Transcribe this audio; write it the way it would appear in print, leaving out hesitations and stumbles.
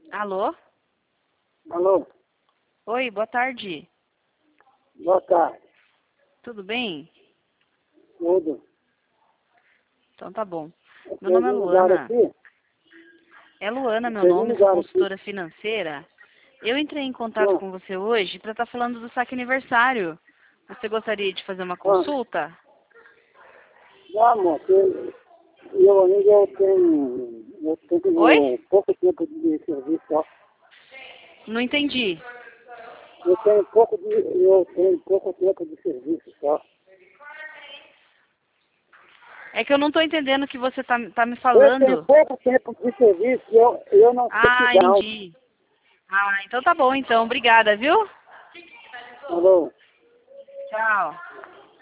Alô? Alô, Oi, boa tarde. boa tarde. Tudo bem? Tudo. Então tá bom. Meu Vocês nome é me ligaram Luana. aqui? É Luana meu Vocês me nome, sou ligaram aqui? consultora financeira. Eu entrei em contato Ah, com você hoje para estar falando do saque aniversário. Você gostaria de fazer uma ah, consulta? não, moço, eu ainda Oi? tenho pouco tempo de serviço só. Não entendi. Eu tenho pouco tempo de serviço só. É que eu não estou entendendo o que você tá me Eu tenho falando. pouco tempo de serviço e eu não sei Ah, te dar. entendi. Ah, então tá bom então. Obrigada, viu? Alô? Tchau.